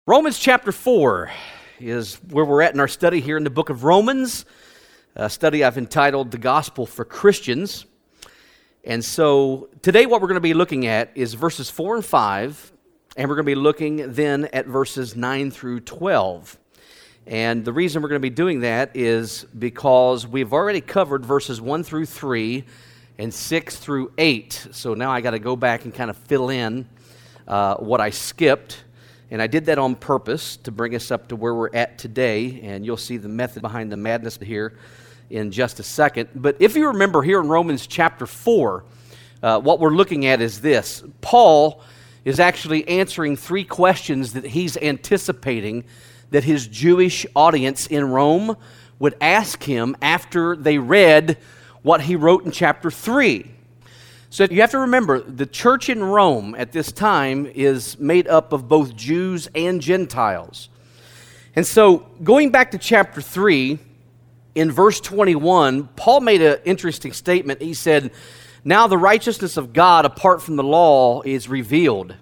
Romans chapter 4 is where we're at in our study here in the book of Romans, a study I've entitled The Gospel for Christians. And so today what we're going to be looking at is verses 4 and 5, and we're going to be looking then at verses 9 through 12. And the reason we're going to be doing that is because we've already covered verses 1 through 3 and 6 through 8. So now I got to go back and kind of fill in what I skipped. And I did that on purpose to bring us up to where we're at today, and you'll see the method behind the madness here in just a second. But if you remember here in Romans chapter 4, what we're looking at is this. Paul is actually answering three questions that he's anticipating that his Jewish audience in Rome would ask him after they read what he wrote in chapter 3. So you have to remember, the church in Rome at this time is made up of both Jews and Gentiles. And so going back to chapter 3, in verse 21, Paul made an interesting statement. He said, "Now the righteousness of God apart from the law is revealed."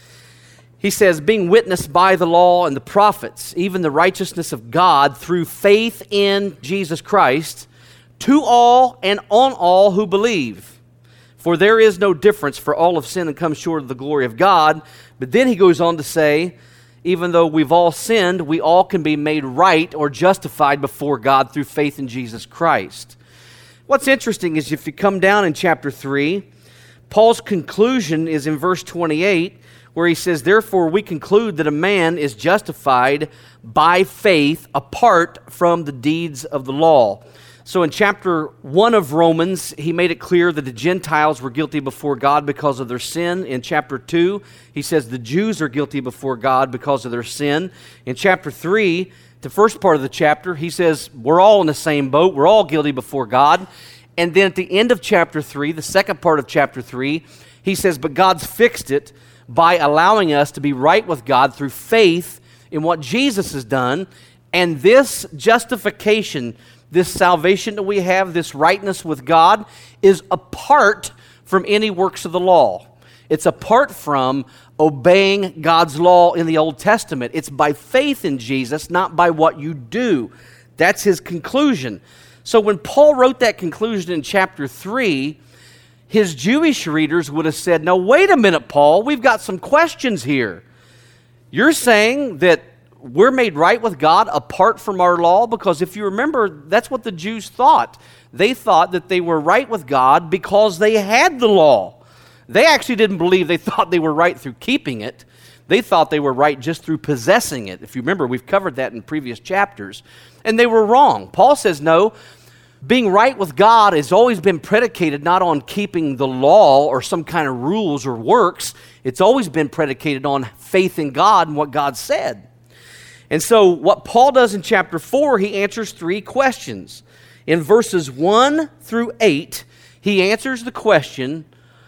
He says, "Being witnessed by the law and the prophets, even the righteousness of God through faith in Jesus Christ, to all and on all who believe. For there is no difference, for all have sinned and come short of the glory of God." But then he goes on to say, even though we've all sinned, we all can be made right or justified before God through faith in Jesus Christ. What's interesting is if you come down in chapter 3, Paul's conclusion is in verse 28, where he says, "Therefore we conclude that a man is justified by faith apart from the deeds of the law." So in chapter 1 of Romans, he made it clear that the Gentiles were guilty before God because of their sin. In chapter 2, he says the Jews are guilty before God because of their sin. In chapter 3, the first part of the chapter, he says we're all in the same boat. We're all guilty before God. And then at the end of chapter 3, the second part of chapter 3, he says, but God's fixed it by allowing us to be right with God through faith in what Jesus has done. And this justification, this salvation that we have, this rightness with God, is apart from any works of the law. It's apart from obeying God's law in the Old Testament. It's by faith in Jesus, not by what you do. That's his conclusion. So when Paul wrote that conclusion in chapter 3, his Jewish readers would have said, "No, wait a minute, Paul, we've got some questions here. You're saying that we're made right with God apart from our law?" Because if you remember, that's what the Jews thought. They thought that they were right with God because they had the law. They actually didn't believe they thought they were right through keeping it. They thought they were right just through possessing it. If you remember, we've covered that in previous chapters. And they were wrong. Paul says, no, being right with God has always been predicated not on keeping the law or some kind of rules or works. It's always been predicated on faith in God and what God said. And so what Paul does in chapter 4, he answers three questions. In verses 1 through 8, he answers the question,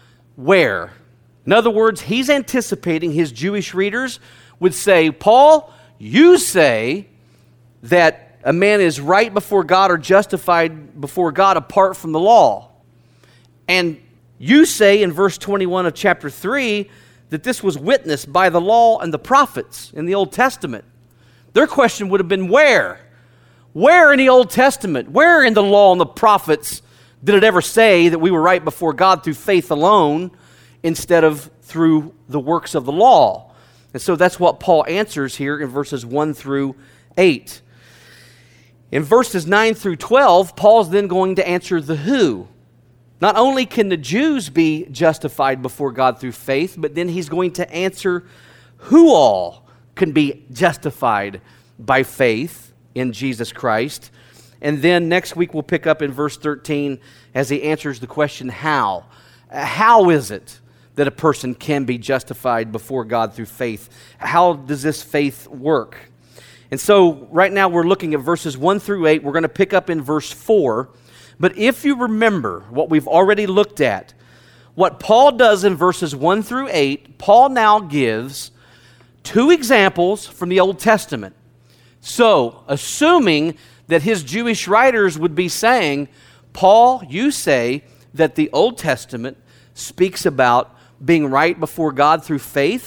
where? In other words, he's anticipating his Jewish readers would say, Paul, you say that a man is right before God or justified before God apart from the law. And you say in verse 21 of chapter 3 that this was witnessed by the law and the prophets in the Old Testament. Their question would have been, where? Where in the Old Testament? Where in the law and the prophets did it ever say that we were right before God through faith alone instead of through the works of the law? And so that's what Paul answers here in verses 1 through 8. In verses 9 through 12, Paul's then going to answer the who. Not only can the Jews be justified before God through faith, but then he's going to answer who all can be justified by faith in Jesus Christ. And then next week we'll pick up in verse 13 as he answers the question, how? How is it that a person can be justified before God through faith? How does this faith work? And so right now we're looking at verses 1 through 8. We're going to pick up in verse 4. But if you remember what we've already looked at, what Paul does in verses 1 through 8, Paul now gives two examples from the Old Testament. So, assuming that his Jewish writers would be saying, Paul, you say that the Old Testament speaks about being right before God through faith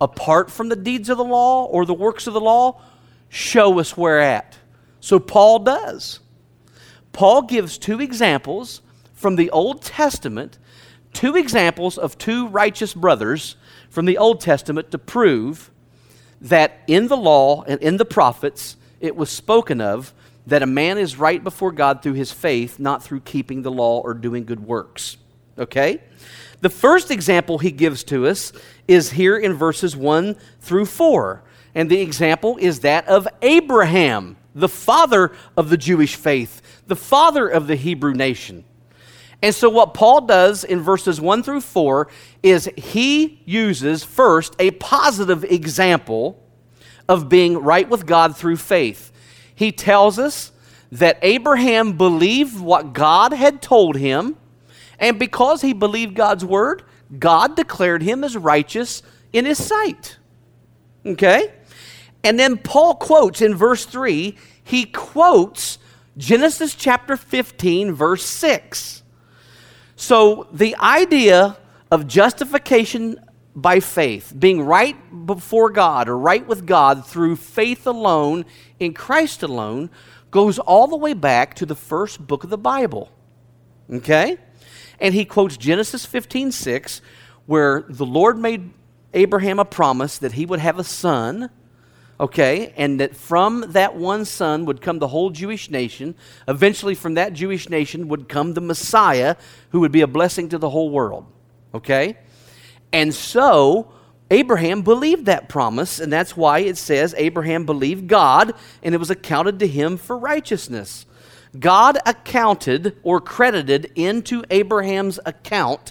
apart from the deeds of the law or the works of the law? Show us where at. So Paul does. Paul gives two examples from the Old Testament, two examples of two righteous brothers from the Old Testament to prove that in the law and in the prophets it was spoken of that a man is right before God through his faith, not through keeping the law or doing good works. Okay? The first example he gives to us is here in verses 1 through 4. And the example is that of Abraham, the father of the Jewish faith, the father of the Hebrew nation. And so what Paul does in verses 1 through 4 is he uses first a positive example of being right with God through faith. He tells us that Abraham believed what God had told him, and because he believed God's word, God declared him as righteous in his sight. Okay? And then Paul quotes in verse 3, he quotes Genesis chapter 15, verse 6. So the idea of justification by faith, being right before God or right with God through faith alone in Christ alone, goes all the way back to the first book of the Bible. Okay? And he quotes Genesis 15:6, where the Lord made Abraham a promise that he would have a son, okay, and that from that one son would come the whole Jewish nation. Eventually from that Jewish nation would come the Messiah, who would be a blessing to the whole world. Okay? And so Abraham believed that promise, and that's why it says Abraham believed God, and it was accounted to him for righteousness. God accounted or credited into Abraham's account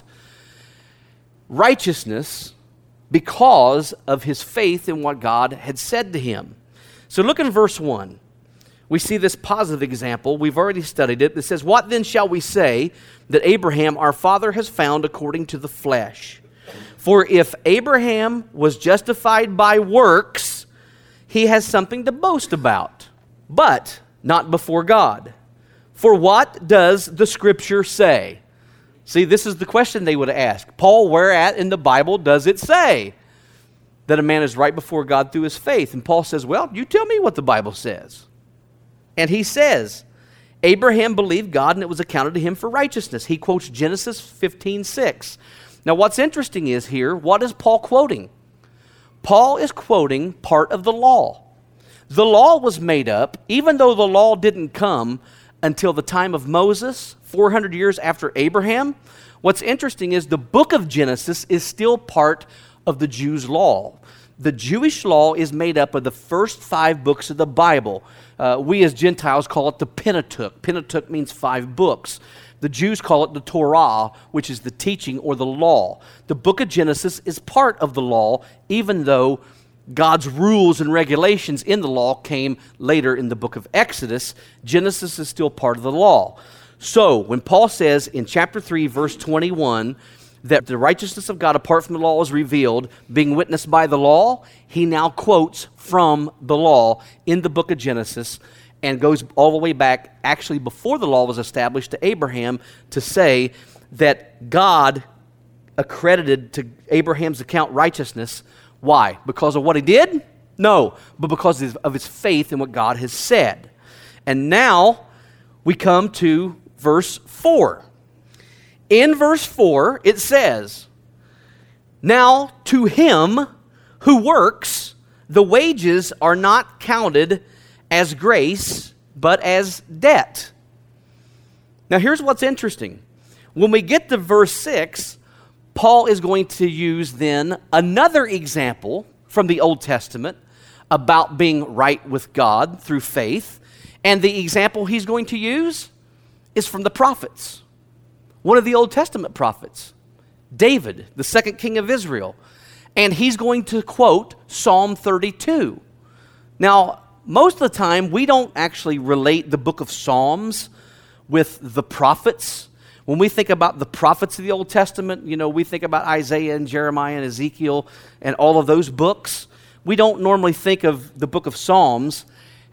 righteousness because of his faith in what God had said to him. So look in verse 1. We see this positive example. We've already studied it. It says, "What then shall we say that Abraham our father has found according to the flesh? For if Abraham was justified by works, he has something to boast about, but not before God. For what does the Scripture say?" See, this is the question they would ask. Paul, where at in the Bible does it say that a man is right before God through his faith? And Paul says, well, you tell me what the Bible says. And he says, Abraham believed God and it was accounted to him for righteousness. He quotes Genesis 15:6. Now what's interesting is here, what is Paul quoting? Paul is quoting part of the law. The law was made up, even though the law didn't come until the time of Moses, 400 years after Abraham. What's interesting is the book of Genesis is still part of the Jews' law. The Jewish law is made up of the first 5 books of the Bible. We as Gentiles call it the Pentateuch. Pentateuch means 5 books. The Jews call it the Torah, which is the teaching or the law. The book of Genesis is part of the law, even though God's rules and regulations in the law came later in the book of Exodus. Genesis is still part of the law. So when Paul says in chapter 3, verse 21, that the righteousness of God apart from the law is revealed, being witnessed by the law, he now quotes from the law in the book of Genesis and goes all the way back, actually before the law was established, to Abraham to say that God accredited to Abraham's account righteousness. Why? Because of what he did? No, but because of his faith in what God has said. And now we come to verse 4. In verse 4, it says, "Now to him who works, the wages are not counted as grace, but as debt." Now here's what's interesting. When we get to verse 6, Paul is going to use then another example from the Old Testament about being right with God through faith. And the example he's going to use is from the prophets. One of the Old Testament prophets, David, the second king of Israel. And he's going to quote Psalm 32. Now, most of the time, we don't actually relate the book of Psalms with the prophets. When we think about the prophets of the Old Testament, we think about Isaiah and Jeremiah and Ezekiel and all of those books. We don't normally think of the book of Psalms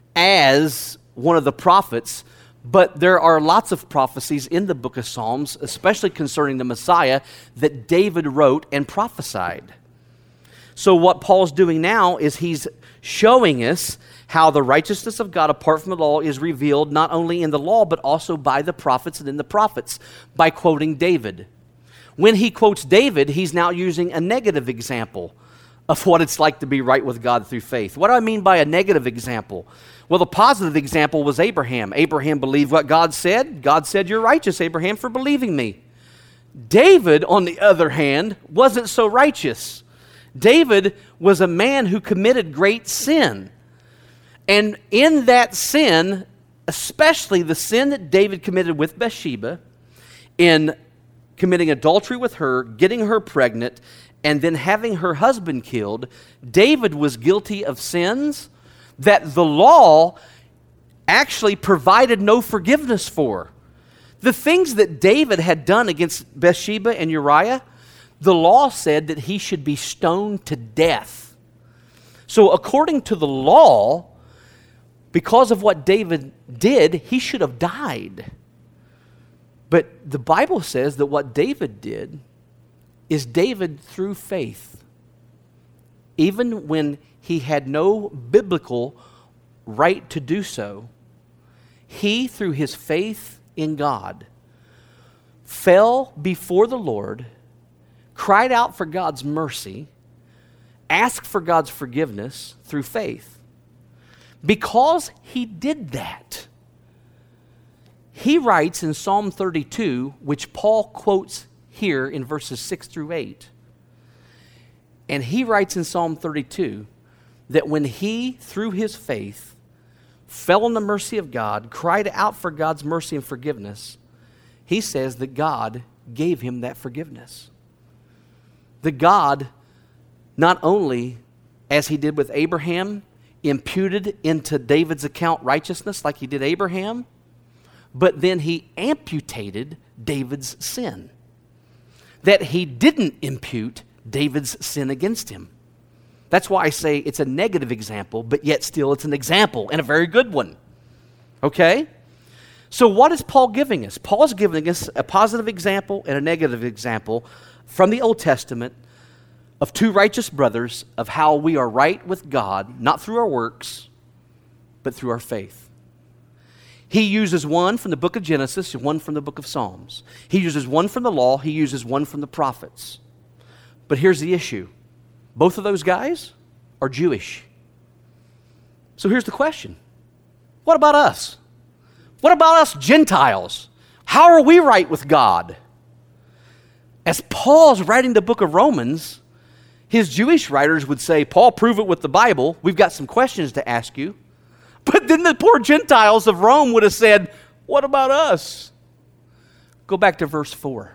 as one of the prophets, but there are lots of prophecies in the book of Psalms, especially concerning the Messiah, that David wrote and prophesied. So what Paul's doing now is he's showing us how the righteousness of God apart from the law is revealed not only in the law, but also by the prophets and in the prophets, by quoting David. When he quotes David, he's now using a negative example of what it's like to be right with God through faith. What do I mean by a negative example? Well, the positive example was Abraham. Abraham believed what God said. God said, "You're righteous, Abraham, for believing me." David, on the other hand, wasn't so righteous. David was a man who committed great sin. And in that sin, especially the sin that David committed with Bathsheba, in committing adultery with her, getting her pregnant, and then having her husband killed, David was guilty of sins that the law actually provided no forgiveness for. The things that David had done against Bathsheba and Uriah, the law said that he should be stoned to death. So according to the law, because of what David did, he should have died. But the Bible says that what David did is David, through faith, even when he had no biblical right to do so, he, through his faith in God, fell before the Lord, cried out for God's mercy, asked for God's forgiveness through faith. Because he did that, he writes in Psalm 32, which Paul quotes here in verses 6 through 8. And he writes in Psalm 32 that when he, through his faith, fell on the mercy of God, cried out for God's mercy and forgiveness, he says that God gave him that forgiveness. That God, not only, as he did with Abraham, imputed into David's account righteousness like he did Abraham, but then he amputated David's sin. That he didn't impute David's sin against him. That's why I say it's a negative example, but yet still it's an example, and a very good one. Okay? So what is Paul giving us? Paul's giving us a positive example and a negative example from the Old Testament of two righteous brothers of how we are right with God, not through our works, but through our faith. He uses one from the book of Genesis and one from the book of Psalms. He uses one from the law. He uses one from the prophets. But here's the issue. Both of those guys are Jewish. So here's the question. What about us? What about us Gentiles? How are we right with God? As Paul's writing the book of Romans, his Jewish writers would say, "Paul, prove it with the Bible. We've got some questions to ask you." But then the poor Gentiles of Rome would have said, "What about us?" Go back to verse 4.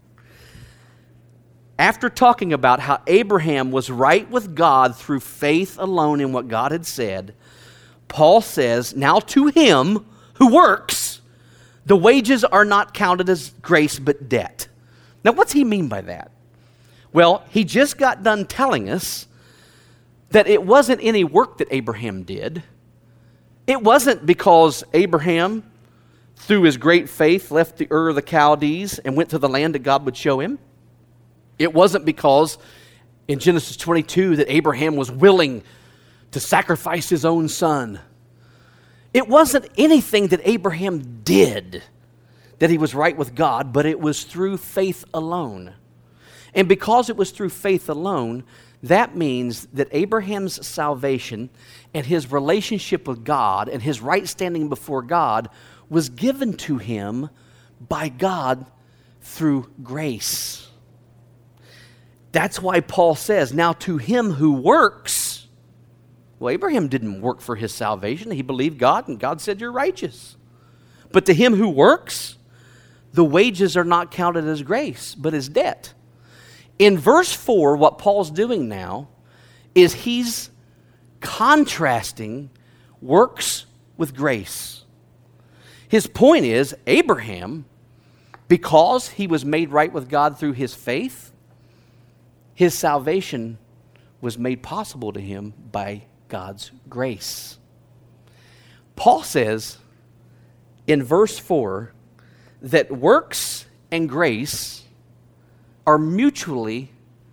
After talking about how Abraham was right with God through faith alone in what God had said, Paul says, now to him who works, the wages are not counted as grace but debt. Now what's he mean by that? Well, he just got done telling us that it wasn't any work that Abraham did. It wasn't because Abraham, through his great faith, left the Ur of the Chaldees and went to the land that God would show him. It wasn't because in Genesis 22 that Abraham was willing to sacrifice his own son. It wasn't anything that Abraham did that he was right with God, but it was through faith alone. And because it was through faith alone, that means that Abraham's salvation and his relationship with God and his right standing before God was given to him by God through grace. That's why Paul says, now to him who works. Well, Abraham didn't work for his salvation. He believed God, and God said, you're righteous. But to him who works, the wages are not counted as grace, but as debt. In verse 4, what Paul's doing now is he's contrasting works with grace. His point is, Abraham, because he was made right with God through his faith, his salvation was made possible to him by God's grace. Paul says in verse 4 that works and grace are mutually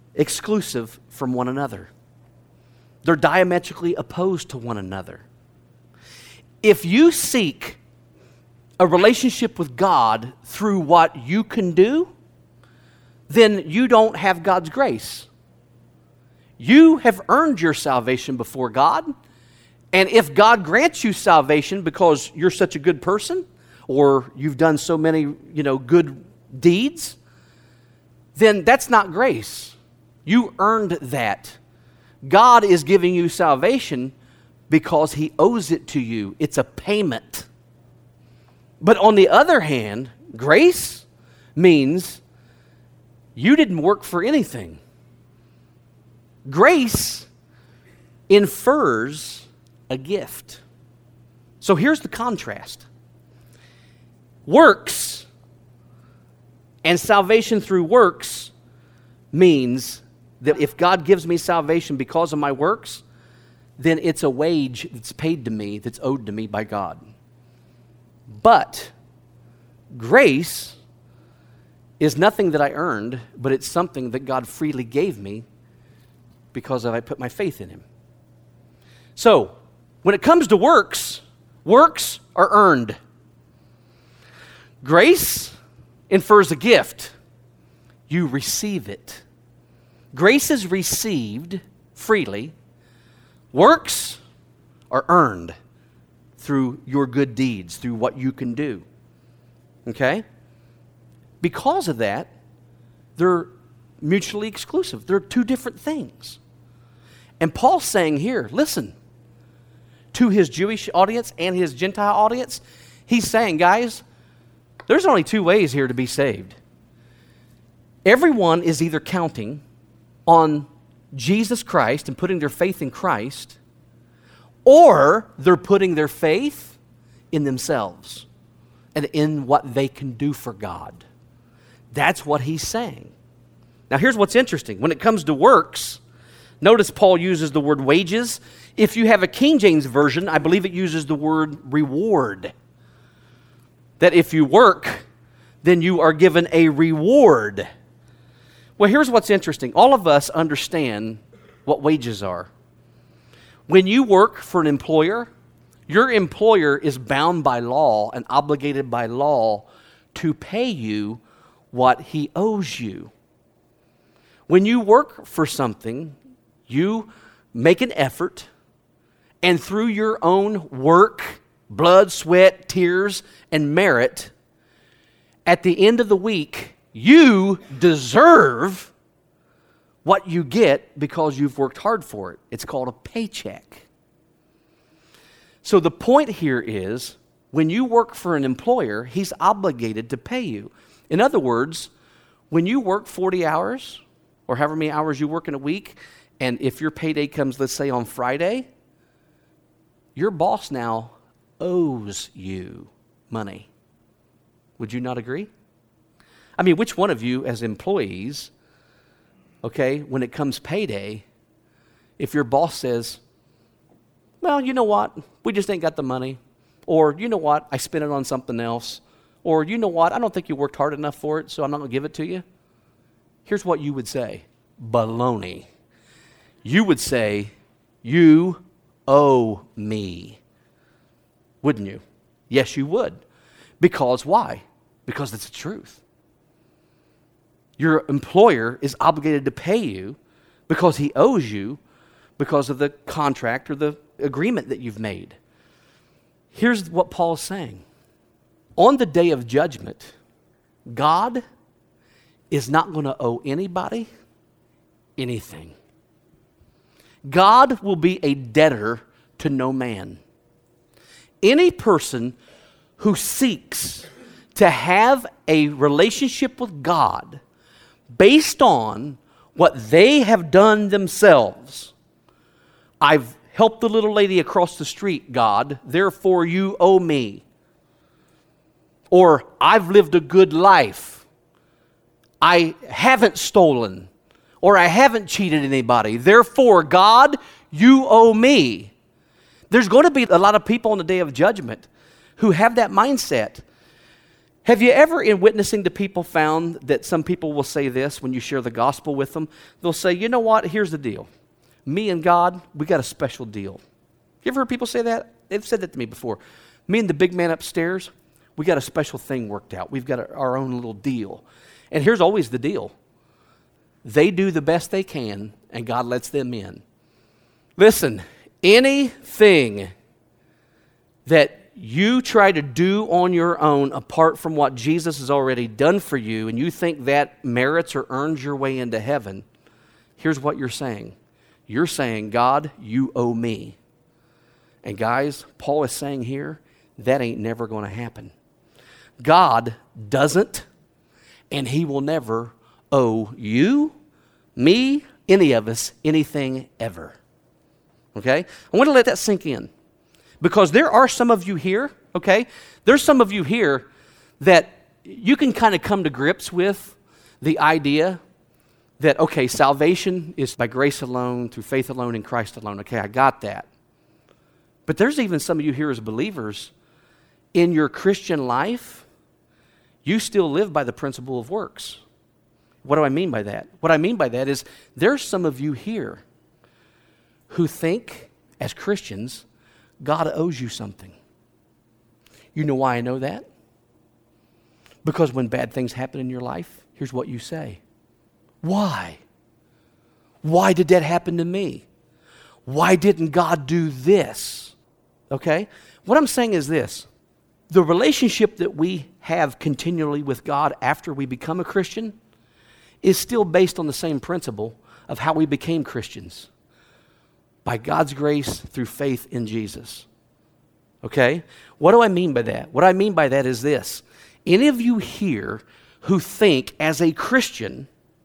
exclusive from one another. They're diametrically opposed to one another. If you seek a relationship with God through what you can do, then you don't have God's grace. You have earned your salvation before God, and if God grants you salvation because you're such a good person, or you've done so many, good deeds, then that's not grace. You earned that. God is giving you salvation because He owes it to you. It's a payment. But on the other hand, grace means you didn't work for anything. Grace infers a gift. So here's the contrast. Works and salvation through works means that if God gives me salvation because of my works, then it's a wage that's paid to me, that's owed to me by God. But grace is nothing that I earned, but it's something that God freely gave me because I put my faith in Him. So, when it comes to works, works are earned. Grace infers a gift. You receive it. Grace is received freely. Works are earned through your good deeds, through what you can do. Okay? Because of that, they're mutually exclusive. They're two different things. And Paul's saying here, listen, to his Jewish audience and his Gentile audience, he's saying, guys, there's only two ways here to be saved. Everyone is either counting on Jesus Christ and putting their faith in Christ, or they're putting their faith in themselves and in what they can do for God. That's what he's saying. Now here's what's interesting. When it comes to works, notice Paul uses the word wages. If you have a King James version, I believe it uses the word reward. That if you work, then you are given a reward. Well, here's what's interesting. All of us understand what wages are. When you work for an employer, your employer is bound by law and obligated by law to pay you what he owes you. When you work for something, you make an effort, and through your own work, blood, sweat, tears, and merit, at the end of the week, you deserve what you get because you've worked hard for it. It's called a paycheck. So the point here is, when you work for an employer, he's obligated to pay you. In other words, when you work 40 hours, or however many hours you work in a week, and if your payday comes, let's say, on Friday, your boss now owes you money. Would you not agree? I mean, which one of you as employees, okay, when it comes payday, if your boss says, well, you know what, we just ain't got the money, or you know what, I spent it on something else, or you know what, I don't think you worked hard enough for it, so I'm not going to give it to you. Here's what you would say. Baloney. You would say, you owe me. Wouldn't you? Yes, you would. Because why? Because it's the truth. Your employer is obligated to pay you because he owes you because of the contract or the agreement that you've made. Here's what Paul's saying. On the day of judgment, God is not going to owe anybody anything. God will be a debtor to no man. Any person who seeks to have a relationship with God based on what they have done themselves. I've helped the little lady across the street, God, therefore you owe me. Or I've lived a good life. I haven't stolen. Or I haven't cheated anybody. Therefore, God, you owe me. There's going to be a lot of people on the day of judgment who have that mindset. Have you ever, in witnessing to people, found that some people will say this when you share the gospel with them? They'll say, you know what, here's the deal. Me and God, we got a special deal. You ever heard people say that? They've said that to me before. Me and the big man upstairs, we got a special thing worked out. We've got our own little deal. And here's always the deal. They do the best they can, and God lets them in. Listen, anything that you try to do on your own apart from what Jesus has already done for you, and you think that merits or earns your way into heaven, here's what you're saying. You're saying, God, you owe me. And guys, Paul is saying here, that ain't never going to happen. God doesn't, and he will never owe you, me, any of us, anything ever. Okay? I want to let that sink in. Because there are some of you here, okay? There's some of you here that you can kind of come to grips with the idea that, okay, salvation is by grace alone, through faith alone, in Christ alone. Okay, I got that. But there's even some of you here as believers, in your Christian life, you still live by the principle of works. What do I mean by that? What I mean by that is there's some of you here who think, as Christians, God owes you something. You know why I know that? Because when bad things happen in your life, here's what you say. Why? Why did that happen to me? Why didn't God do this? Okay? What I'm saying is this. The relationship that we have continually with God after we become a Christian is still based on the same principle of how we became Christians. By God's grace through faith in Jesus. Okay? What do I mean by that? What I mean by that is this. Any of you here who think as a Christian,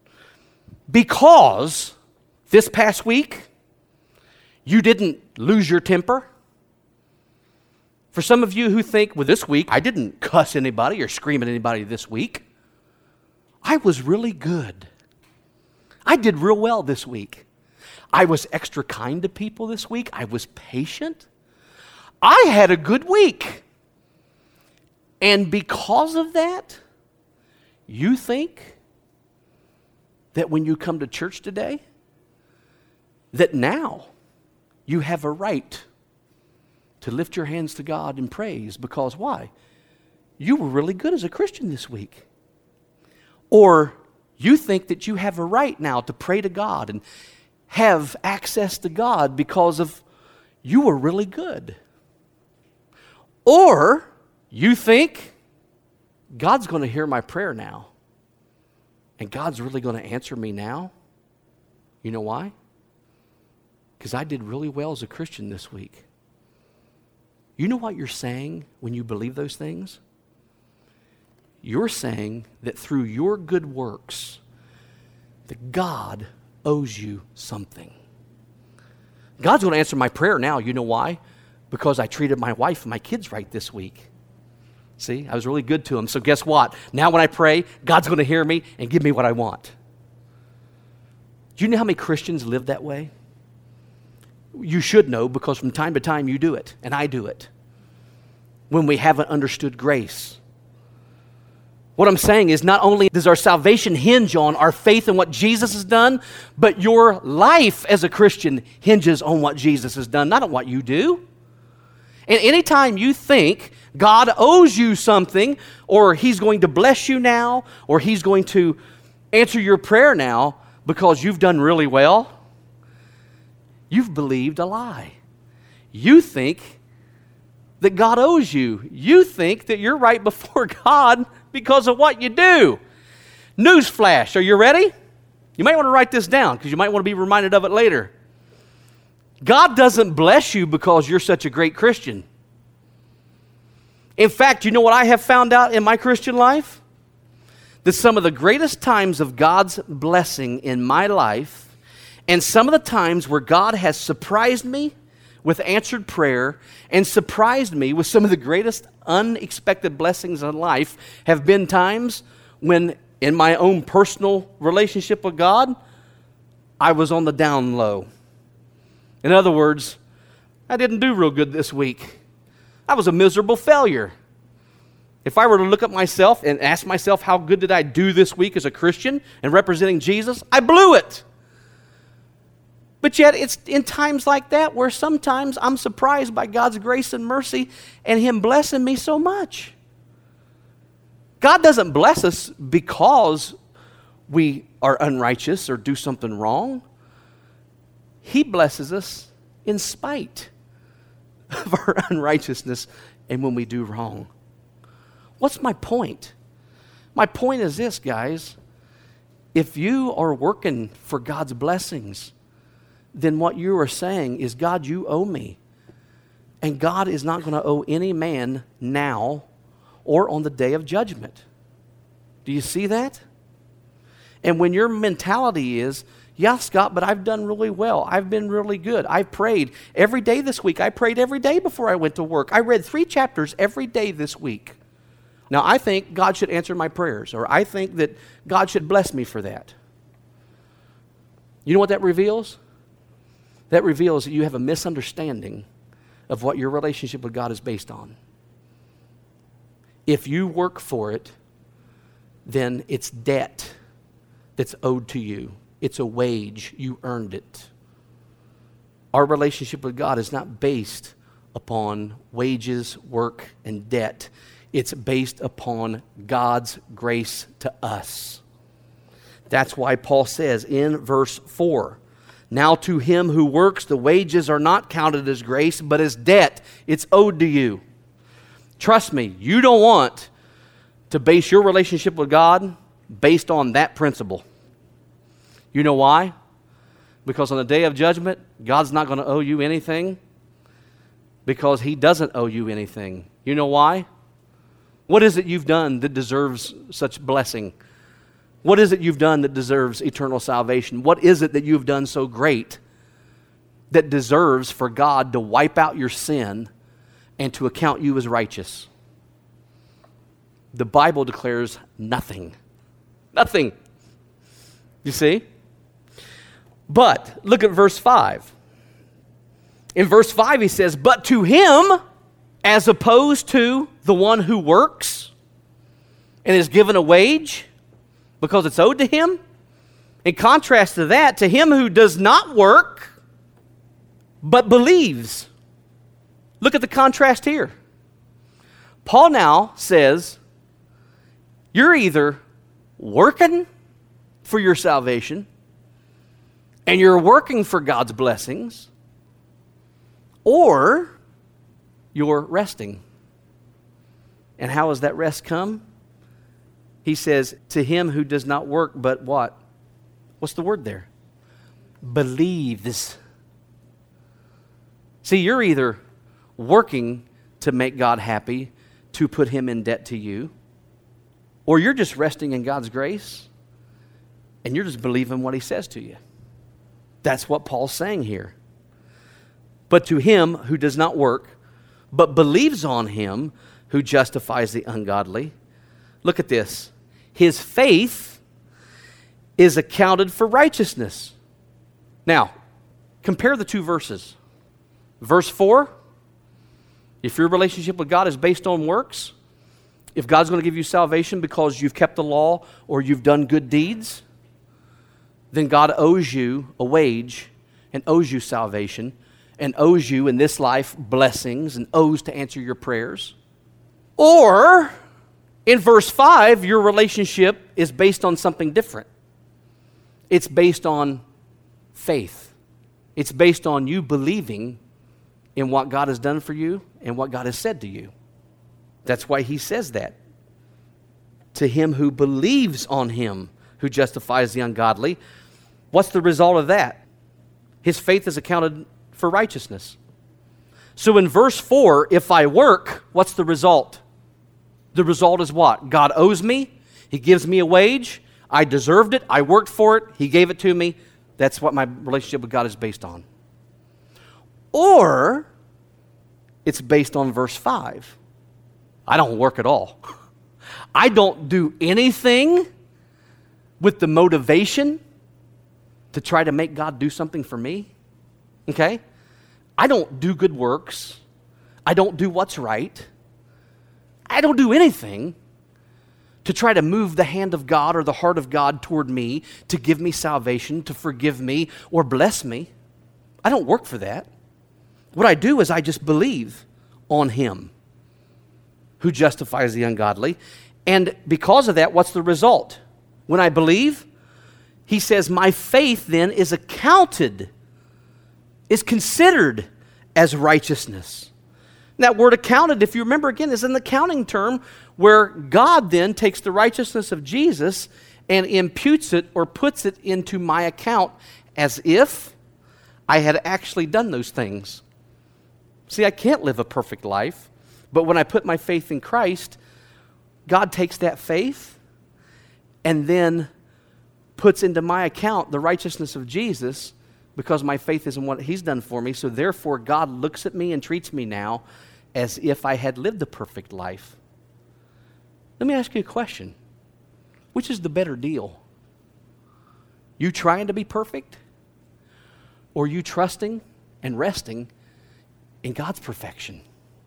because this past week you didn't lose your temper. For some of you who think, well, this week I didn't cuss anybody or scream at anybody this week. I was really good. I did real well this week. I was extra kind to people this week. I was patient. I had a good week. And because of that, you think that when you come to church today, that now you have a right to lift your hands to God in praise. Because why? You were really good as a Christian this week. Or you think that you have a right now to pray to God and have access to God because of you were really good. Or you think God's going to hear my prayer now and God's really going to answer me now. You know why? Because I did really well as a Christian this week. You know what you're saying when you believe those things? You're saying that through your good works, that God owes you something. God's going to answer my prayer now. You know why? Because I treated my wife and my kids right this week. See, I was really good to them. So guess what? Now when I pray, God's going to hear me and give me what I want. Do you know how many Christians live that way? You should know, because from time to time you do it, and I do it, when we haven't understood grace. What I'm saying is, not only does our salvation hinge on our faith in what Jesus has done, but your life as a Christian hinges on what Jesus has done, not on what you do. And anytime you think God owes you something, or He's going to bless you now, or He's going to answer your prayer now because you've done really well, you've believed a lie. You think that God owes you. You think that you're right before God because of what you do. Newsflash, are you ready? You might want to write this down because you might want to be reminded of it later. God doesn't bless you because you're such a great Christian. In fact, you know what I have found out in my Christian life? That some of the greatest times of God's blessing in my life, and some of the times where God has surprised me with answered prayer and surprised me with some of the greatest unexpected blessings in life, have been times when, in my own personal relationship with God, I was on the down low. In other words, I didn't do real good this week. I was a miserable failure. If I were to look at myself and ask myself, how good did I do this week as a Christian and representing Jesus? I blew it. But yet it's in times like that where sometimes I'm surprised by God's grace and mercy and Him blessing me so much. God doesn't bless us because we are unrighteous or do something wrong. He blesses us in spite of our unrighteousness and when we do wrong. What's my point? My point is this, guys. If you are working for God's blessings, then what you are saying is, God, you owe me. And God is not going to owe any man now or on the day of judgment. Do you see that? And when your mentality is, yeah, Scott, but I've done really well. I've been really good. I've prayed every day this week. I prayed every day before I went to work. I read 3 chapters every day this week. Now, I think God should answer my prayers, or I think that God should bless me for that. You know what that reveals? That reveals that you have a misunderstanding of what your relationship with God is based on. If you work for it, then it's debt that's owed to you. It's a wage. You earned it. Our relationship with God is not based upon wages, work, and debt. It's based upon God's grace to us. That's why Paul says in verse 4, now to him who works, the wages are not counted as grace, but as debt. It's owed to you. Trust me, you don't want to base your relationship with God based on that principle. You know why? Because on the day of judgment, God's not going to owe you anything because He doesn't owe you anything. You know why? What is it you've done that deserves such blessing? What is it you've done that deserves eternal salvation? What is it that you've done so great that deserves for God to wipe out your sin and to account you as righteous? The Bible declares nothing. Nothing. You see? But look at verse 5. In verse 5 he says, but to him, as opposed to the one who works and is given a wage because it's owed to him. In contrast to that, to him who does not work but believes. Look at the contrast here. Paul now says, you're either working for your salvation and you're working for God's blessings, or you're resting. And how does that rest come? He says, to him who does not work, but what? What's the word there? Believes. See, you're either working to make God happy, to put Him in debt to you, or you're just resting in God's grace, and you're just believing what He says to you. That's what Paul's saying here. But to him who does not work, but believes on Him who justifies the ungodly, look at this. His faith is accounted for righteousness. Now, compare the two verses. Verse 4, if your relationship with God is based on works, if God's going to give you salvation because you've kept the law or you've done good deeds, then God owes you a wage and owes you salvation and owes you in this life blessings and owes to answer your prayers. Or, in verse 5, your relationship is based on something different. It's based on faith. It's based on you believing in what God has done for you and what God has said to you. That's why he says that. To him who believes on Him who justifies the ungodly. What's the result of that? His faith is accounted for righteousness. So in verse 4, if I work, what's the result? The result is what? God owes me. He gives me a wage. I deserved it. I worked for it. He gave it to me. That's what my relationship with God is based on. Or it's based on verse 5. I don't work at all. I don't do anything with the motivation to try to make God do something for me. Okay? I don't do good works. I don't do what's right. I don't do anything to try to move the hand of God or the heart of God toward me to give me salvation, to forgive me, or bless me. I don't work for that. What I do is I just believe on Him who justifies the ungodly. And because of that, what's the result? When I believe, He says, my faith then is accounted, is considered as righteousness. And that word accounted, if you remember again, is an accounting term where God then takes the righteousness of Jesus and imputes it or puts it into my account as if I had actually done those things. See, I can't live a perfect life, but when I put my faith in Christ, God takes that faith and then puts into my account the righteousness of Jesus because my faith is in what He's done for me. So therefore, God looks at me and treats me now as if I had lived a perfect life. Let me ask you a question. Which is the better deal? You trying to be perfect? Or you trusting and resting in God's perfection?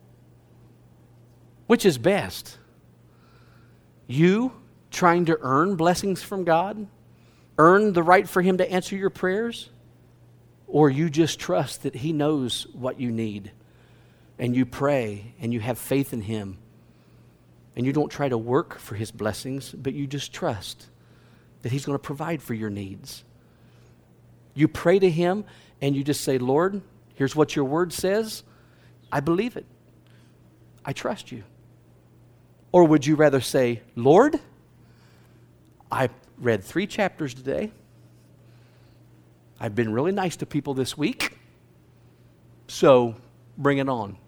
Which is best? You trying to earn blessings from God? Earn the right for Him to answer your prayers? Or you just trust that He knows what you need, and you pray and you have faith in Him, and you don't try to work for His blessings, but you just trust that He's going to provide for your needs. You pray to Him and you just say, Lord, here's what your word says. I believe it. I trust you. Or would you rather say, Lord, I read 3 chapters today. I've been really nice to people this week, so bring it on.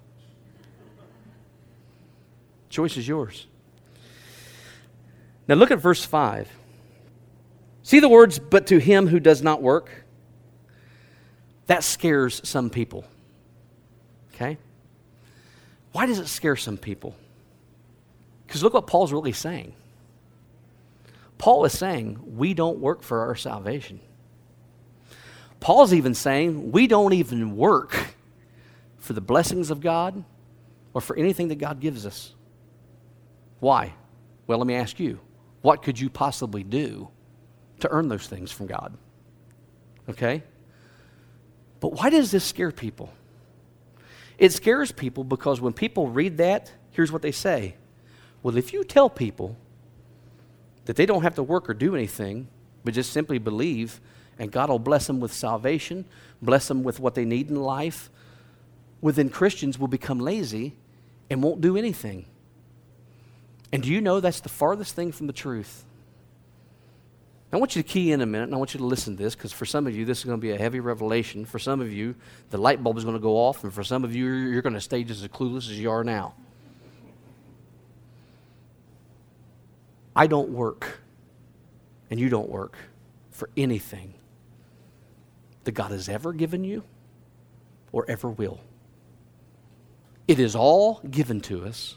Choice is yours. Now look at verse 5. See the words, but to him who does not work? That scares some people. Okay? Why does it scare some people? Because look what Paul's really saying. Paul is saying we don't work for our salvation. Paul's even saying we don't even work for the blessings of God or for anything that God gives us. Why? Well, let me ask you, what could you possibly do to earn those things from God? Okay? But why does this scare people? It scares people because when people read that, here's what they say. Well, if you tell people that they don't have to work or do anything, but just simply believe, and God will bless them with salvation, bless them with what they need in life, well, then Christians will become lazy and won't do anything. And do you know that's the farthest thing from the truth? I want you to key in a minute, and I want you to listen to this, because for some of you, this is going to be a heavy revelation. For some of you, the light bulb is going to go off, and for some of you, you're going to stay just as clueless as you are now. I don't work, and you don't work for anything that God has ever given you or ever will. It is all given to us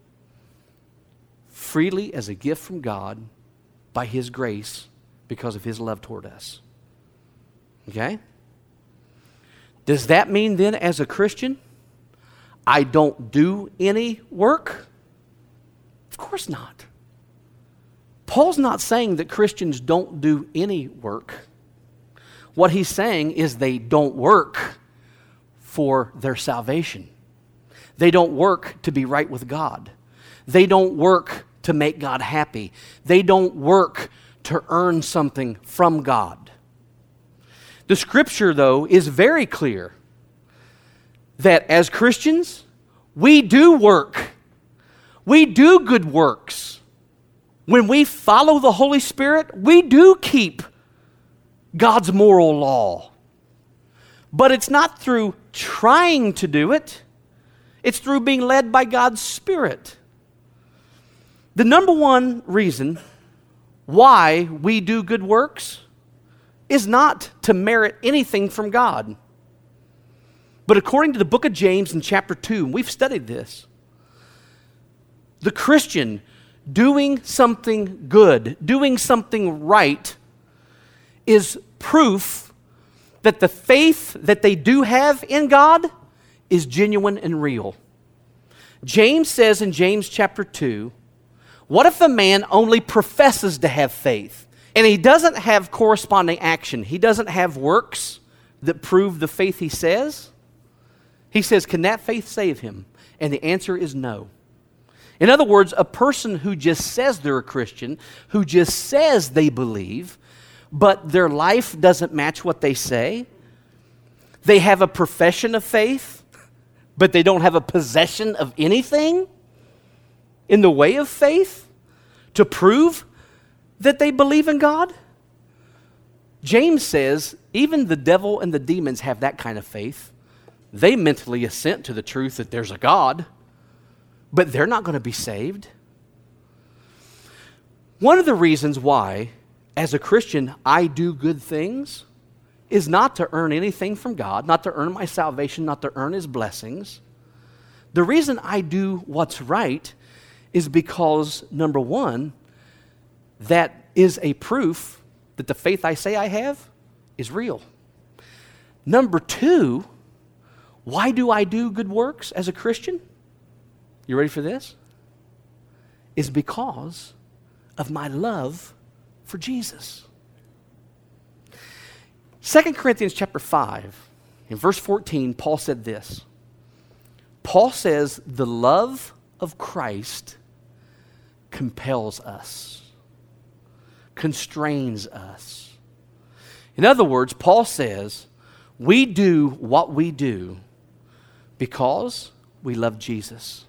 freely as a gift from God by His grace because of His love toward us. Okay? Does that mean then as a Christian, I don't do any work? Of course not. Paul's not saying that Christians don't do any work. What he's saying is they don't work for their salvation. They don't work to be right with God. They don't work to make God happy. They don't work to earn something from God. The Scripture, though, is very clear that as Christians, we do work. We do good works. When we follow the Holy Spirit, we do keep God's moral law. But it's not through trying to do it. It's through being led by God's Spirit. The number one reason why we do good works is not to merit anything from God. But according to the book of James in chapter 2, we've studied this, the Christian doing something good, doing something right, is proof that the faith that they do have in God is genuine and real. James says in James chapter 2, what if a man only professes to have faith and he doesn't have corresponding action? He doesn't have works that prove the faith he says? He says, can that faith save him? And the answer is no. In other words, a person who just says they're a Christian, who just says they believe, but their life doesn't match what they say, they have a profession of faith, but they don't have a possession of anything in the way of faith to prove that they believe in God? James says even the devil and the demons have that kind of faith. They mentally assent to the truth that there's a God, but they're not going to be saved. One of the reasons why, as a Christian, I do good things is not to earn anything from God, not to earn my salvation, not to earn His blessings. The reason I do what's right is because, number one, that is a proof that the faith I say I have is real. Number two, why do I do good works as a Christian? You ready for this? Is because of my love for Jesus. 2 Corinthians chapter 5, in verse 14, Paul said this. Paul says, the love of Christ compels us, constrains us. In other words, Paul says, we do what we do because we love Jesus.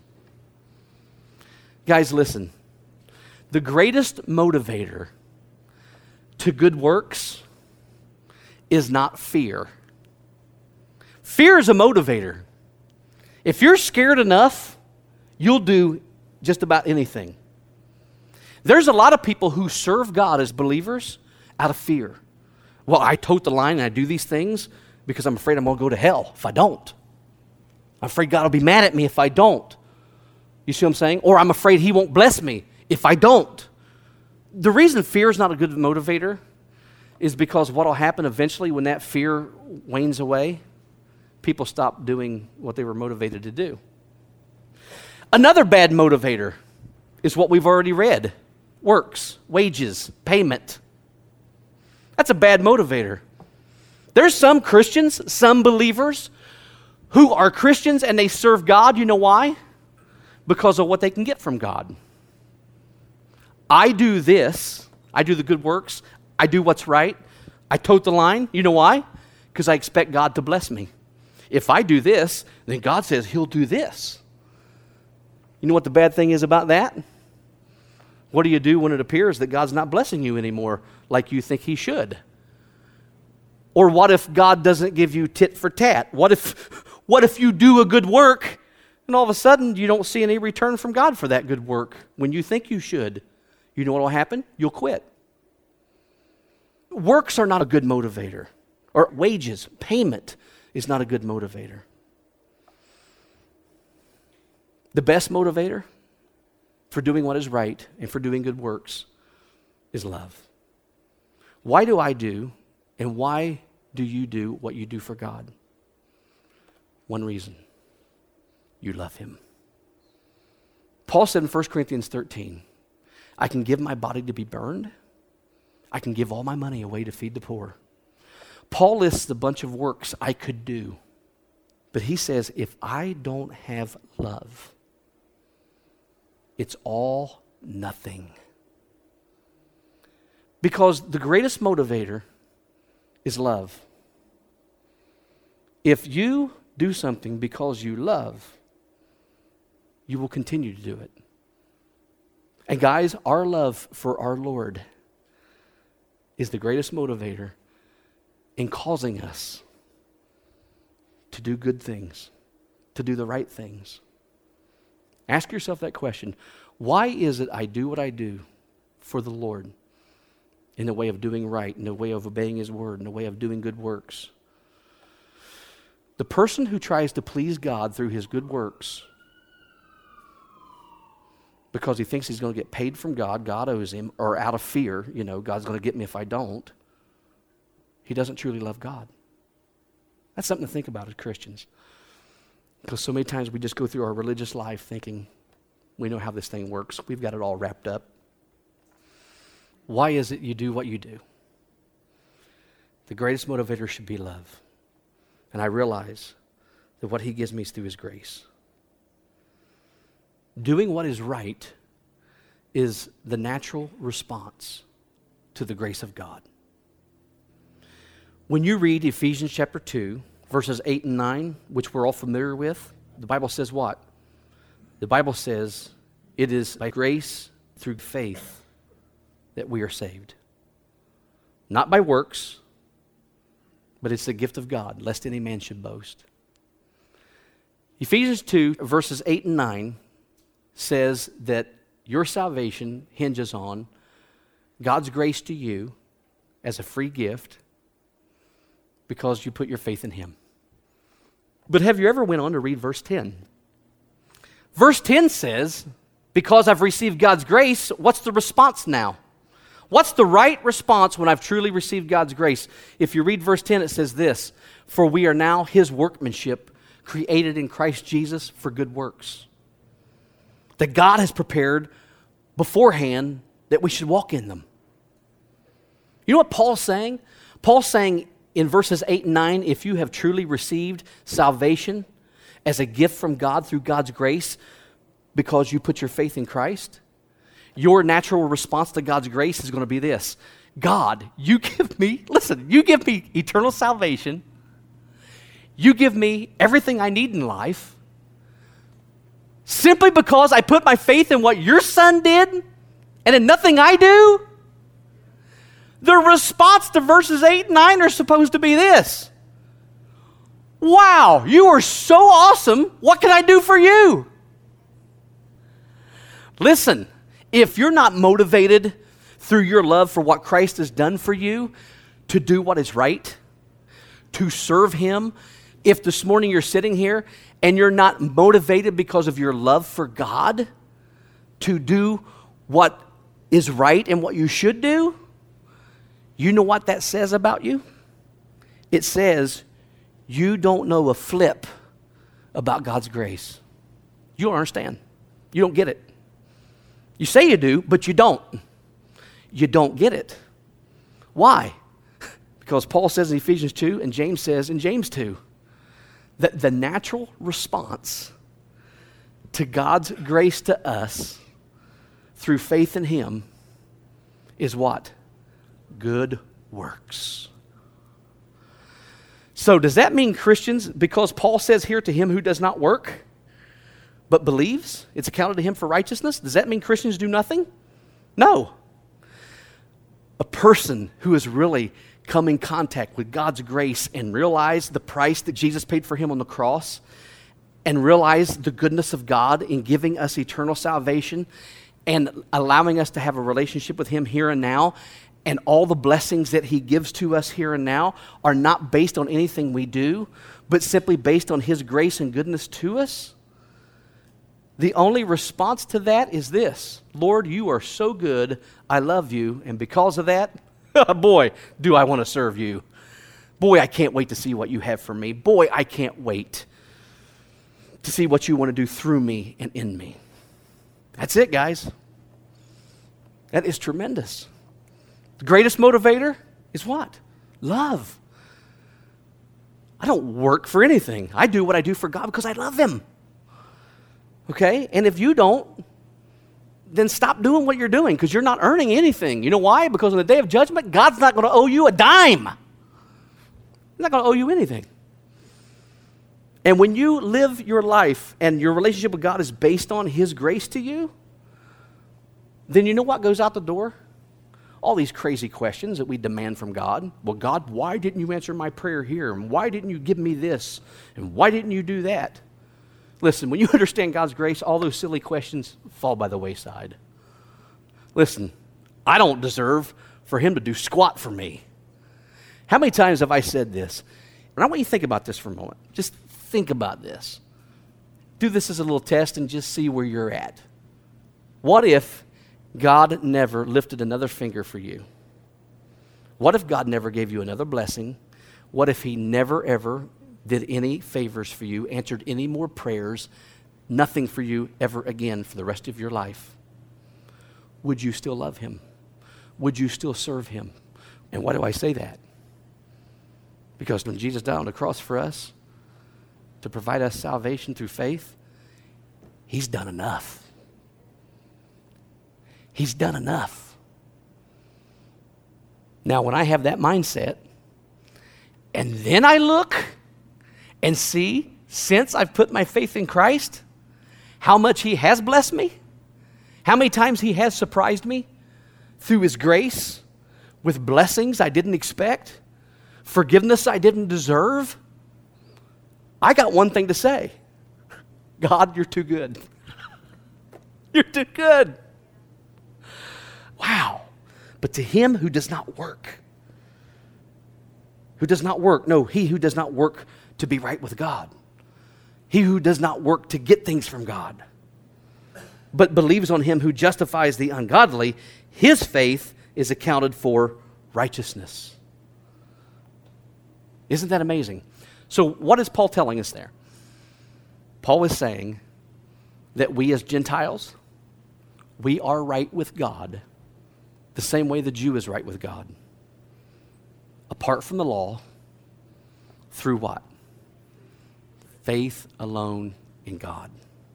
Guys, listen. The greatest motivator to good works is not fear. Fear is a motivator. If you're scared enough, you'll do just about anything. There's a lot of people who serve God as believers out of fear. Well, I tote the line and I do these things because I'm afraid I'm going to go to hell if I don't. I'm afraid God will be mad at me if I don't. You see what I'm saying? Or I'm afraid He won't bless me if I don't. The reason fear is not a good motivator is because what will happen eventually when that fear wanes away, people stop doing what they were motivated to do. Another bad motivator is what we've already read. Works, wages, payment. That's a bad motivator. There's some Christians, some believers, who are Christians and they serve God. You know why? Because of what they can get from God. I do this. I do the good works. I do what's right. I tote the line. You know why? Because I expect God to bless me. If I do this, then God says He'll do this. You know what the bad thing is about that? What do you do when it appears that God's not blessing you anymore like you think He should? Or what if God doesn't give you tit for tat? What if you do a good work and all of a sudden you don't see any return from God for that good work when you think you should? You know what will happen? You'll quit. Works are not a good motivator. Or wages, payment is not a good motivator. The best motivator for doing what is right and for doing good works is love. Why do I do and why do you do what you do for God? One reason. You love Him. Paul said in 1 Corinthians 13, I can give my body to be burned. I can give all my money away to feed the poor. Paul lists a bunch of works I could do. But he says, if I don't have love, it's all nothing. Because the greatest motivator is love. If you do something because you love, you will continue to do it. And guys, our love for our Lord is the greatest motivator in causing us to do good things, to do the right things. Ask yourself that question. Why is it I do what I do for the Lord in the way of doing right, in the way of obeying His word, in the way of doing good works? The person who tries to please God through his good works because he thinks he's going to get paid from God, God owes him, or out of fear, God's going to get me if I don't, he doesn't truly love God. That's something to think about as Christians. Because so many times we just go through our religious life thinking we know how this thing works. We've got it all wrapped up. Why is it you do what you do? The greatest motivator should be love. And I realize that what he gives me is through his grace. Doing what is right is the natural response to the grace of God. When you read Ephesians chapter 2, verses 8 and 9, which we're all familiar with, the Bible says what? The Bible says it is by grace through faith that we are saved. Not by works, but it's the gift of God, lest any man should boast. Ephesians 2, verses 8 and 9 says that your salvation hinges on God's grace to you as a free gift because you put your faith in him. But have you ever went on to read verse 10? Verse 10 says, because I've received God's grace, what's the response now? What's the right response when I've truly received God's grace? If you read verse 10, it says this, for we are now his workmanship, created in Christ Jesus for good works, that God has prepared beforehand that we should walk in them. You know what Paul's saying? Paul's saying in verses 8 and 9, if you have truly received salvation as a gift from God through God's grace because you put your faith in Christ, your natural response to God's grace is going to be this. God, you give me eternal salvation. You give me everything I need in life simply because I put my faith in what your son did and in nothing I do. The response to verses 8 and 9 are supposed to be this. Wow, you are so awesome. What can I do for you? Listen, if you're not motivated through your love for what Christ has done for you to do what is right, to serve him, if this morning you're sitting here and you're not motivated because of your love for God to do what is right and what you should do, you know what that says about you? It says you don't know a flip about God's grace. You don't understand. You don't get it. You say you do, but you don't. You don't get it. Why? Because Paul says in Ephesians 2 and James says in James 2 that the natural response to God's grace to us through faith in him is what? Good works. So does that mean Christians, because Paul says here to him who does not work, but believes, it's accounted to him for righteousness, does that mean Christians do nothing? No. A person who has really come in contact with God's grace and realized the price that Jesus paid for him on the cross and realized the goodness of God in giving us eternal salvation and allowing us to have a relationship with him here and now, and all the blessings that he gives to us here and now are not based on anything we do, but simply based on his grace and goodness to us. The only response to that is this: Lord, you are so good, I love you, and because of that, boy, do I want to serve you. Boy, I can't wait to see what you have for me. Boy, I can't wait to see what you want to do through me and in me. That's it, guys. That is tremendous. The greatest motivator is what? Love. I don't work for anything. I do what I do for God because I love him. Okay? And if you don't, then stop doing what you're doing because you're not earning anything. You know why? Because on the day of judgment, God's not going to owe you a dime. He's not going to owe you anything. And when you live your life and your relationship with God is based on his grace to you, then you know what goes out the door? All these crazy questions that we demand from God. Well, God, why didn't you answer my prayer here? And why didn't you give me this? And why didn't you do that? Listen, when you understand God's grace, all those silly questions fall by the wayside. Listen, I don't deserve for him to do squat for me. How many times have I said this? And I want you to think about this for a moment. Just think about this. Do this as a little test and just see where you're at. What if God never lifted another finger for you? What if God never gave you another blessing? What if he never ever did any favors for you, answered any more prayers, nothing for you ever again for the rest of your life, would you still love him? Would you still serve him? And why do I say that? Because when Jesus died on the cross for us to provide us salvation through faith, he's done enough. He's done enough. Now, when I have that mindset, and then I look and see, since I've put my faith in Christ, how much he has blessed me, how many times he has surprised me through his grace with blessings I didn't expect, forgiveness I didn't deserve, I got one thing to say. God, you're too good. You're too good. Wow. But to him who does not work, he who does not work to be right with God, he who does not work to get things from God, but believes on him who justifies the ungodly, his faith is accounted for righteousness. Isn't that amazing? So what is Paul telling us there? Paul is saying that we as Gentiles, we are right with God the same way the Jew is right with God. Apart from the law, through what? Faith alone in God.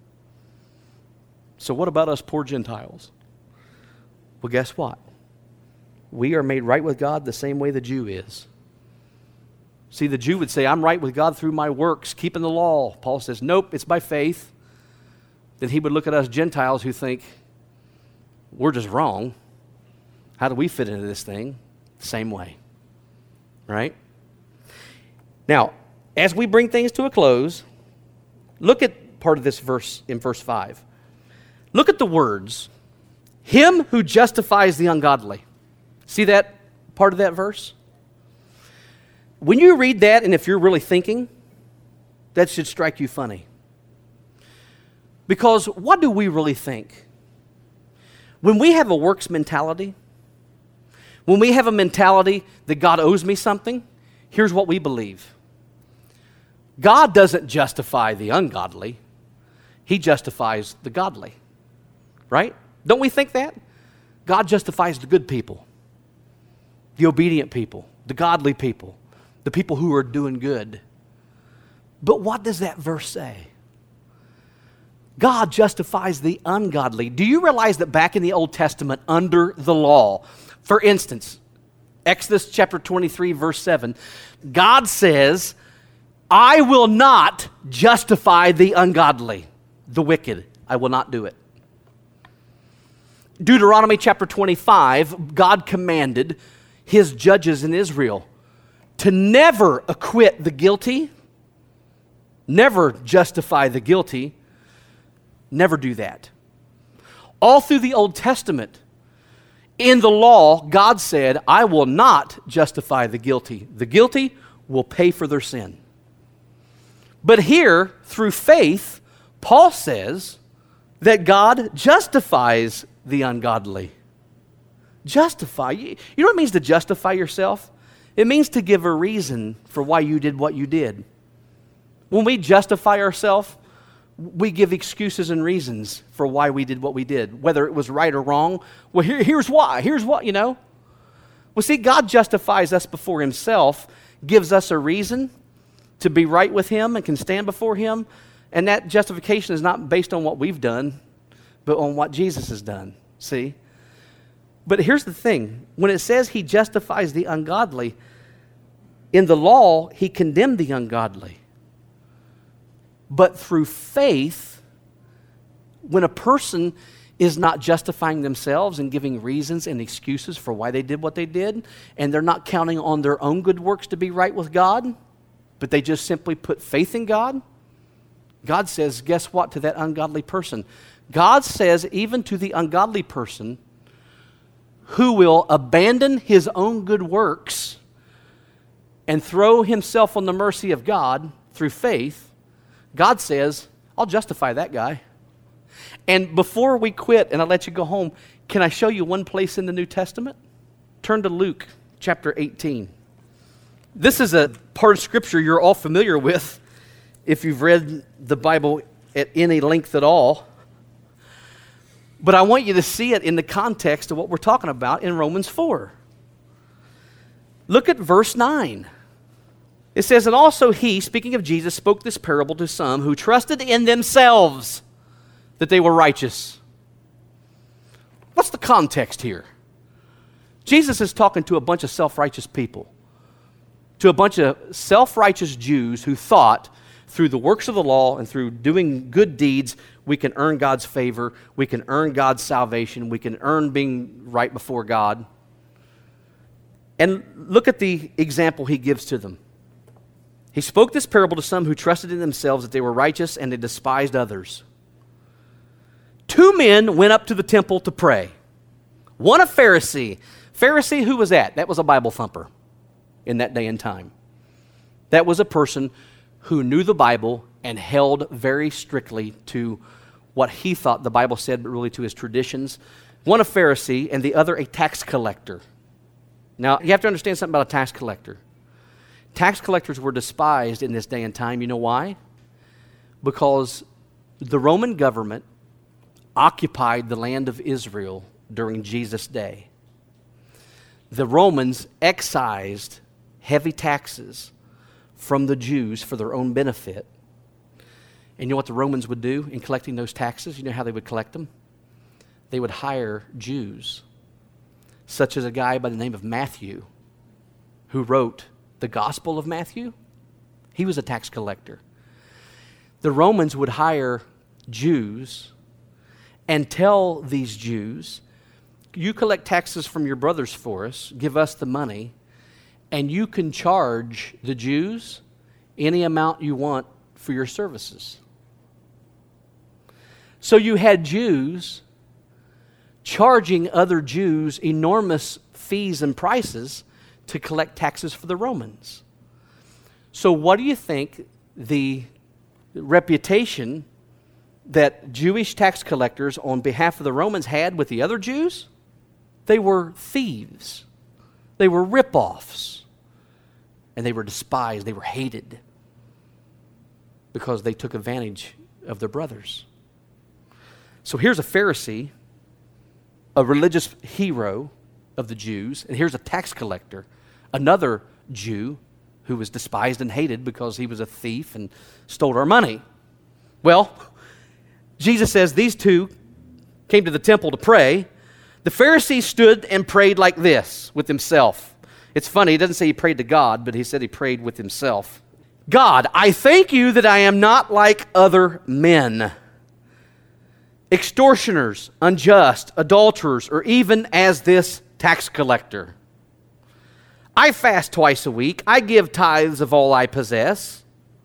So what about us poor Gentiles? Well, guess what? We are made right with God the same way the Jew is. See, the Jew would say, I'm right with God through my works, keeping the law. Paul says, nope, it's by faith. Then he would look at us Gentiles who think, we're just wrong. How do we fit into this thing? Same way. Right? Now, as we bring things to a close, look at part of this verse in verse 5. Look at the words, him who justifies the ungodly. See that part of that verse? When you read that, and if you're really thinking, that should strike you funny. Because what do we really think? When we have a works mentality, when we have a mentality that God owes me something, here's what we believe. God doesn't justify the ungodly. He justifies the godly. Right? Don't we think that? God justifies the good people, the obedient people, the godly people, the people who are doing good. But what does that verse say? God justifies the ungodly. Do you realize that back in the Old Testament, under the law, for instance, Exodus chapter 23, verse 7, God says, I will not justify the ungodly, the wicked. I will not do it. Deuteronomy chapter 25, God commanded his judges in Israel to never acquit the guilty, never justify the guilty, never do that. All through the Old Testament, in the law, God said, I will not justify the guilty. The guilty will pay for their sin. But here, through faith, Paul says that God justifies the ungodly. Justify. You know what it means to justify yourself? It means to give a reason for why you did what you did. When we justify ourselves, we give excuses and reasons for why we did what we did, whether it was right or wrong. Well, here's why. Here's what, Well, see, God justifies us before himself, gives us a reason to be right with him and can stand before him, and that justification is not based on what we've done, but on what Jesus has done, see? But here's the thing. When it says he justifies the ungodly, in the law, he condemned the ungodly. But through faith, when a person is not justifying themselves and giving reasons and excuses for why they did what they did, and they're not counting on their own good works to be right with God, but they just simply put faith in God, God says, guess what, to that ungodly person? God says, even to the ungodly person who will abandon his own good works and throw himself on the mercy of God through faith, God says, I'll justify that guy. And before we quit and I'll let you go home, can I show you one place in the New Testament? Turn to Luke chapter 18. This is a part of Scripture you're all familiar with if you've read the Bible at any length at all. But I want you to see it in the context of what we're talking about in Romans 4. Look at verse 9. It says, and also he, speaking of Jesus, spoke this parable to some who trusted in themselves that they were righteous. What's the context here? Jesus is talking to a bunch of self-righteous people, to a bunch of self-righteous Jews who thought through the works of the law and through doing good deeds, we can earn God's favor, we can earn God's salvation, we can earn being right before God. And look at the example he gives to them. He spoke this parable to some who trusted in themselves that they were righteous and they despised others. 2 men went up to the temple to pray. One a Pharisee. Pharisee, who was that? That was a Bible thumper in that day and time. That was a person who knew the Bible and held very strictly to what he thought the Bible said, but really to his traditions. One a Pharisee and the other a tax collector. Now, you have to understand something about a tax collector. Tax collectors were despised in this day and time. You know why? Because the Roman government occupied the land of Israel during Jesus' day. The Romans excised heavy taxes from the Jews for their own benefit. And you know what the Romans would do in collecting those taxes? You know how they would collect them? They would hire Jews, such as a guy by the name of Matthew, who wrote the Gospel of Matthew. He was a tax collector. The Romans would hire Jews and tell these Jews, you collect taxes from your brothers for us, give us the money, and you can charge the Jews any amount you want for your services. So you had Jews charging other Jews enormous fees and prices to collect taxes for the Romans. So what do you think the reputation that Jewish tax collectors on behalf of the Romans had with the other Jews? They were thieves. They were rip-offs. And they were despised. They were hated because they took advantage of their brothers. So here's a Pharisee, a religious hero of the Jews, and here's a tax collector, another Jew who was despised and hated because he was a thief and stole our money. Well, Jesus says these two came to the temple to pray. The Pharisee stood and prayed like this with himself. It's funny, he doesn't say he prayed to God, but he said he prayed with himself. God, I thank you that I am not like other men, extortioners, unjust, adulterers, or even as this tax collector. I fast twice a week. I give tithes of all I possess.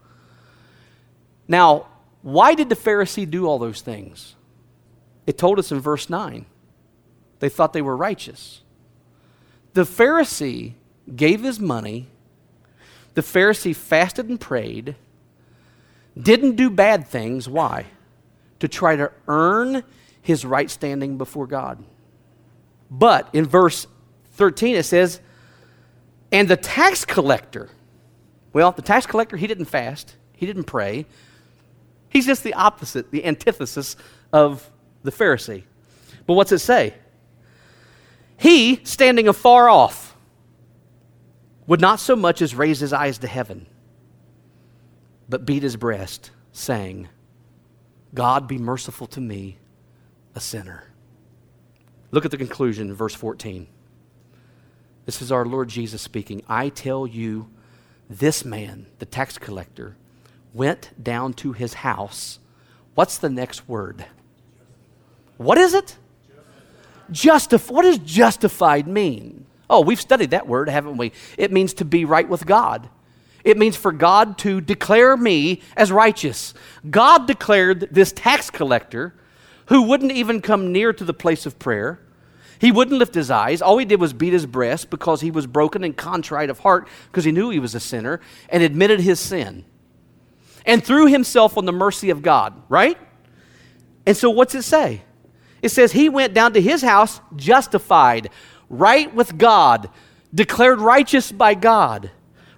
Now, why did the Pharisee do all those things? It told us in verse 9. They thought they were righteous. The Pharisee gave his money. The Pharisee fasted and prayed. Didn't do bad things. Why? To try to earn his right standing before God. But in verse 13 it says, and the tax collector, well, the tax collector, he didn't fast. He didn't pray. He's just the opposite, the antithesis of the Pharisee. But what's it say? He, standing afar off, would not so much as raise his eyes to heaven, but beat his breast, saying, God, be merciful to me, a sinner. Look at the conclusion in verse 14. This is our Lord Jesus speaking. I tell you, this man, the tax collector, went down to his house. What's the next word? What is it? What does justified mean? Oh, we've studied that word, haven't we? It means to be right with God. It means for God to declare me as righteous. God declared this tax collector, who wouldn't even come near to the place of prayer. He wouldn't lift his eyes. All he did was beat his breast because he was broken and contrite of heart because he knew he was a sinner and admitted his sin. And threw himself on the mercy of God, right? And so what's it say? It says he went down to his house justified, right with God, declared righteous by God,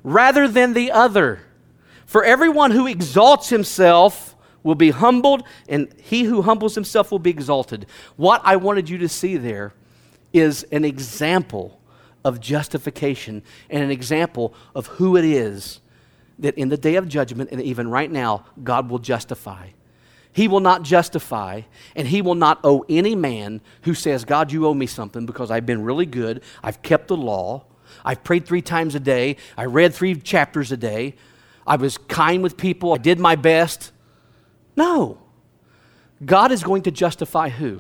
rather than the other. For everyone who exalts himself will be humbled, and he who humbles himself will be exalted. What I wanted you to see there is an example of justification and an example of who it is that in the day of judgment and even right now, God will justify. He will not justify, and he will not owe any man who says, God, you owe me something because I've been really good, I've kept the law, I've prayed 3 times a day, I read 3 chapters a day, I was kind with people, I did my best. No. God is going to justify who?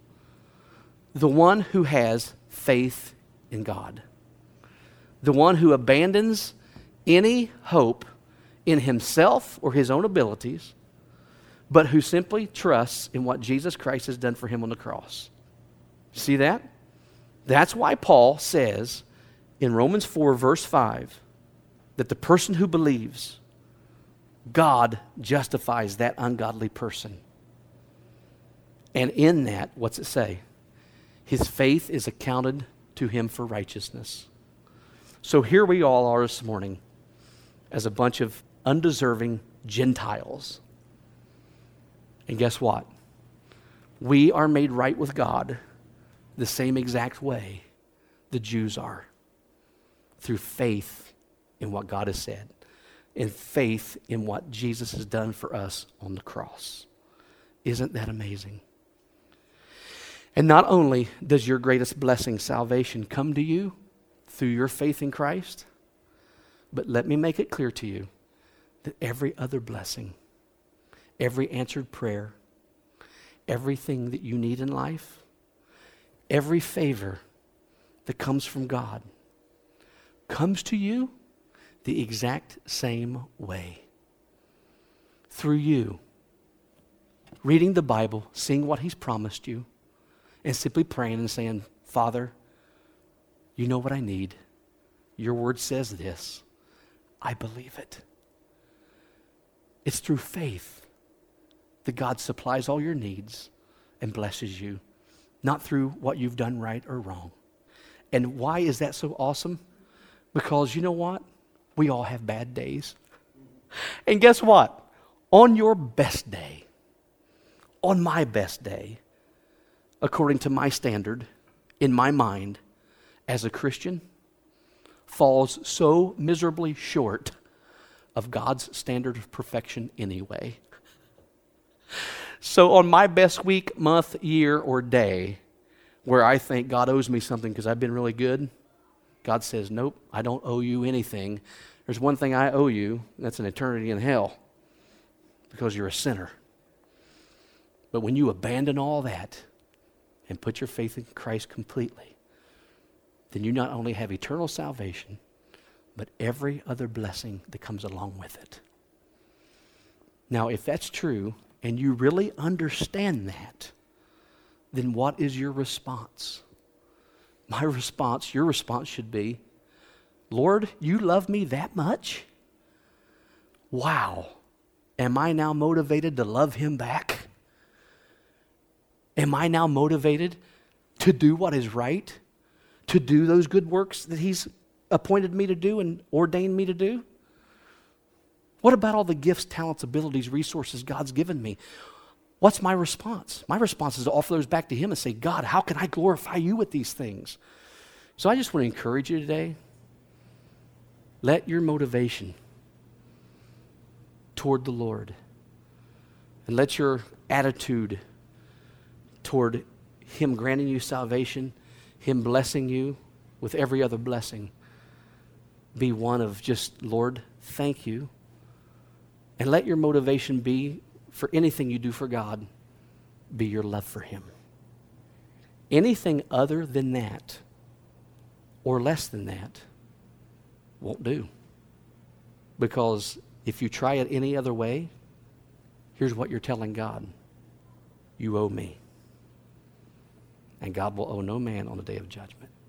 The one who has faith in God. The one who abandons any hope in himself or his own abilities, but who simply trusts in what Jesus Christ has done for him on the cross. See that? That's why Paul says in Romans 4, verse 5, that the person who believes, God justifies that ungodly person. And in that, what's it say? His faith is accounted to him for righteousness. So here we all are this morning as a bunch of undeserving Gentiles. And guess what? We are made right with God the same exact way the Jews are, through faith in what God has said, and faith in what Jesus has done for us on the cross. Isn't that amazing? And not only does your greatest blessing, salvation, come to you through your faith in Christ, but let me make it clear to you that every other blessing, every answered prayer, everything that you need in life, every favor that comes from God comes to you the exact same way. Through you reading the Bible, seeing what he's promised you, and simply praying and saying, Father, you know what I need. Your word says this. I believe it. It's through faith that God supplies all your needs and blesses you, not through what you've done right or wrong. And why is that so awesome? Because you know what? We all have bad days. And guess what? On your best day, on my best day, according to my standard, in my mind, as a Christian, falls so miserably short of God's standard of perfection anyway. So on my best week, month, year, or day, where I think God owes me something because I've been really good, God says, nope, I don't owe you anything. There's one thing I owe you, and that's an eternity in hell, because you're a sinner. But when you abandon all that and put your faith in Christ completely, then you not only have eternal salvation, but every other blessing that comes along with it. Now, if that's true, and you really understand that, then what is your response? My response, your response should be, Lord, you love me that much? Wow. Am I now motivated to love him back? Am I now motivated to do what is right? To do those good works that he's appointed me to do and ordained me to do? What about all the gifts, talents, abilities, resources God's given me? What's my response? My response is to offer those back to him and say, God, how can I glorify you with these things? So I just want to encourage you today. Let your motivation toward the Lord and let your attitude toward him granting you salvation, him blessing you with every other blessing, be one of just, Lord, thank you. And let your motivation be, for anything you do for God, be your love for him. Anything other than that, or less than that, won't do. Because if you try it any other way, here's what you're telling God. You owe me. And God will owe no man on the day of judgment.